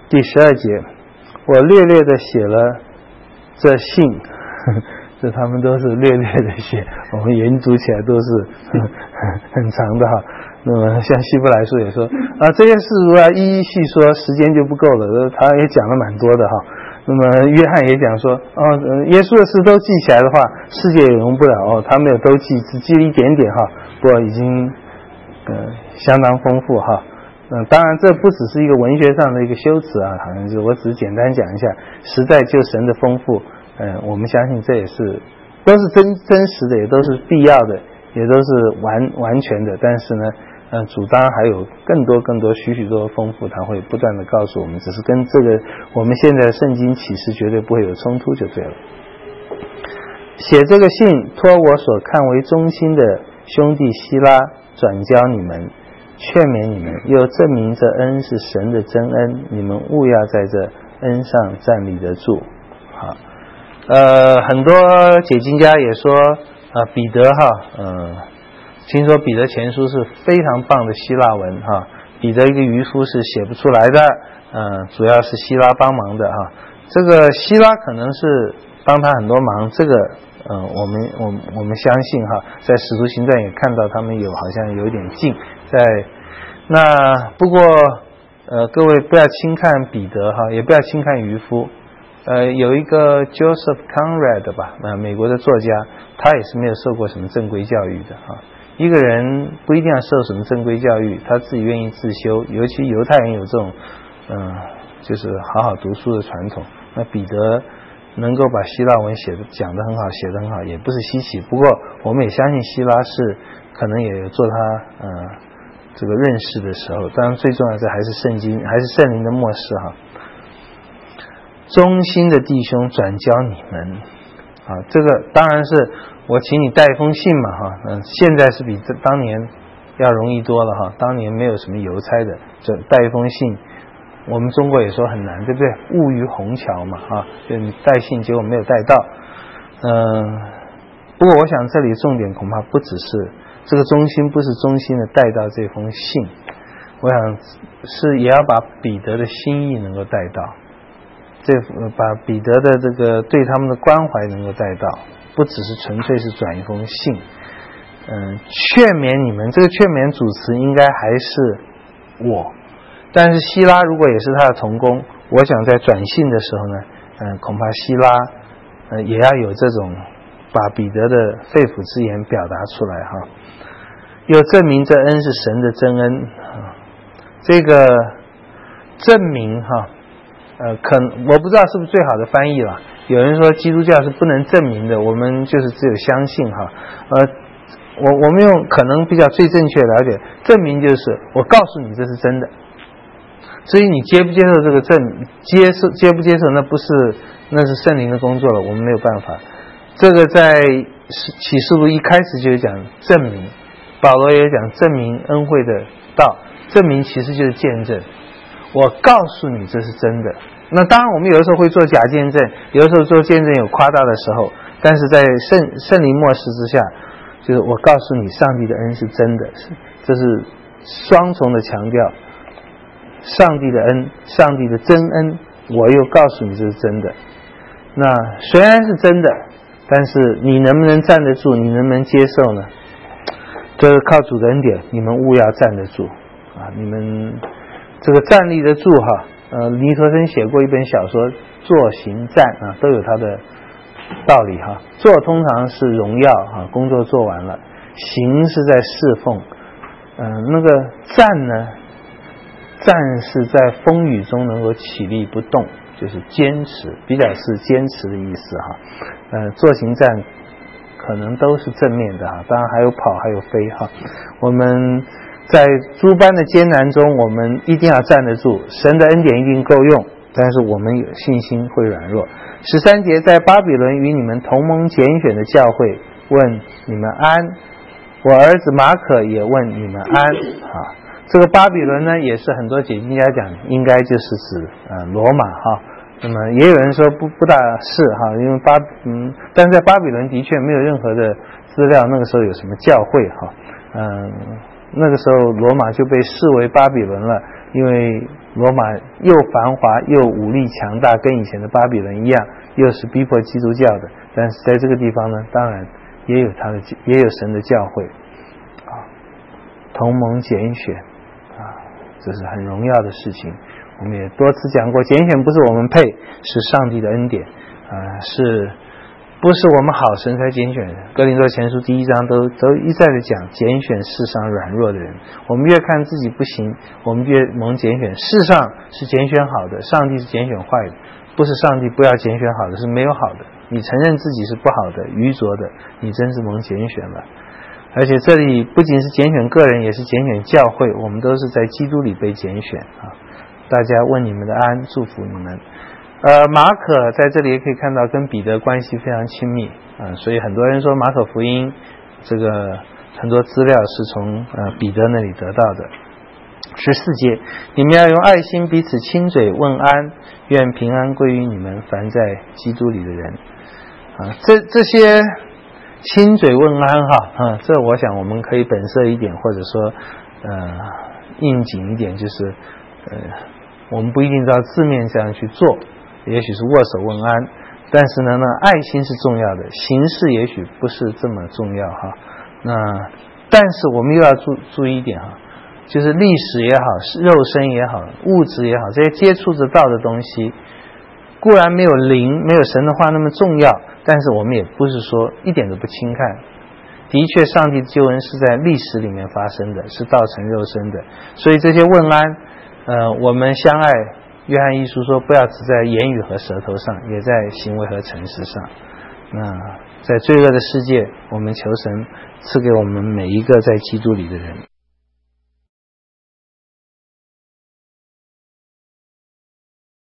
第12节，我略略的写了这信，这他们都是略略的写，我们研读起来都是很长的哈。那么像希伯来书也说这些事如要一一细说，时间就不够了，他也讲了蛮多的哈。那么约翰也讲说耶稣的事都记起来的话，世界也容不了他没有都记，只记了一点点哈，不过已经相当丰富哈。当然这不只是一个文学上的一个修辞啊，好像是我只是简单讲一下，实在就神的丰富，我们相信这也是都是真实的，也都是必要的，也都是完全的。但是呢主当然还有更多许多丰富，他会不断的告诉我们，只是跟这个我们现在的圣经启示绝对不会有冲突就对了。写这个信托我所看为忠心的兄弟希拉转交你们，劝勉你们，又证明这恩是神的真恩，你们务要在这恩上站立得住。好，很多解经家也说彼得听说彼得前书是非常棒的希腊文彼得一个渔夫是写不出来的，主要是希拉帮忙的这个希拉可能是帮他很多忙，这个我们相信在使徒行传也看到他们好像有一点近在那。不过各位不要轻看彼得也不要轻看渔夫。有一个 Joseph Conrad 吧，美国的作家，他也是没有受过什么正规教育的一个人不一定要受什么正规教育，他自己愿意自修，尤其犹太人有这种就是好好读书的传统。那彼得能够把希腊文讲得很好，写得很好，也不是稀奇。不过我们也相信希拉是可能也有做他这个认识的时候。当然最重要的还是圣经，还是圣灵的默示忠心的弟兄转交你们这个当然是我请你带一封信嘛现在是比当年要容易多了当年没有什么邮差的，就带一封信，我们中国也说很难，对不对？误于虹桥嘛就你带信结果没有带到。不过我想这里重点恐怕不只是这个忠心，不是忠心的带到这封信，我想是也要把彼得的心意能够带到，把彼得的这个对他们的关怀能够带到，不只是纯粹是转一封信。劝勉你们，这个劝勉主词应该还是我，但是希拉如果也是他的同工，我想在转信的时候呢恐怕希拉也要有这种把彼得的肺腑之言表达出来又证明这恩是神的真恩这个证明我不知道是不是最好的翻译了。有人说基督教是不能证明的，我们就是只有相信我们用可能比较最正确的了解，证明就是我告诉你这是真的，至于你接不接受这个接不接受那是圣灵的工作了，我们没有办法。这个在启示录一开始就讲证明，保罗也讲证明恩惠的道，证明其实就是见证，我告诉你这是真的。那当然我们有的时候会做假见证，有的时候做见证有夸大的时候，但是在圣灵默示之下，就是我告诉你上帝的恩是真的，这是双重的强调，上帝的恩，上帝的真恩，我又告诉你这是真的。那虽然是真的，但是你能不能站得住，你能不能接受呢？这是靠主的恩典，你们务要站得住你们这个站立得住尼陀生写过一本小说坐行站都有他的道理坐通常是荣耀工作做完了，行是在侍奉那个站呢，站是在风雨中能够起立不动，就是坚持，比较是坚持的意思坐行站可能都是正面的当然还有跑还有飞我们在诸般的艰难中，我们一定要站得住，神的恩典一定够用，但是我们有信心会软弱。13节，在巴比伦与你们同盟拣选的教会问你们安，我儿子马可也问你们安这个巴比伦呢，也是很多解经家讲应该就是指罗马那么也有人说不大是因为但在巴比伦的确没有任何的资料那个时候有什么教会那个时候罗马就被视为巴比伦了，因为罗马又繁华又武力强大，跟以前的巴比伦一样，又是逼迫基督教的。但是在这个地方呢，当然也有神的教会同盟拣选这是很荣耀的事情。我们也多次讲过，拣选不是我们配，是上帝的恩典是不是我们好神才拣选的？哥林多前书第1章都一再的讲，拣选世上软弱的人。我们越看自己不行，我们越蒙拣选。世上是拣选好的，上帝是拣选坏的。不是上帝不要拣选好的，是没有好的。你承认自己是不好的、愚拙的，你真是蒙拣选了。而且这里不仅是拣选个人，也是拣选教会，我们都是在基督里被拣选大家问你们的安，祝福你们。马可在这里也可以看到跟彼得关系非常亲密所以很多人说马可福音这个很多资料是从彼得那里得到的。14节，你们要用爱心彼此亲嘴问安，愿平安归于你们凡在基督里的人这些亲嘴问安这我想我们可以本色一点，或者说应景一点，就是我们不一定照字面这样去做，也许是握手问安，但是呢爱心是重要的，形式也许不是这么重要但是我们又要注意一点就是历史也好，肉身也好，物质也好，这些接触得到的东西固然没有灵没有神的话那么重要，但是我们也不是说一点都不轻看。的确上帝的救恩是在历史里面发生的，是道成肉身的，所以这些问安我们相爱，约翰一书说不要只在言语和舌头上，也在行为和诚实上。在罪恶的世界，我们求神赐给我们每一个在基督里的人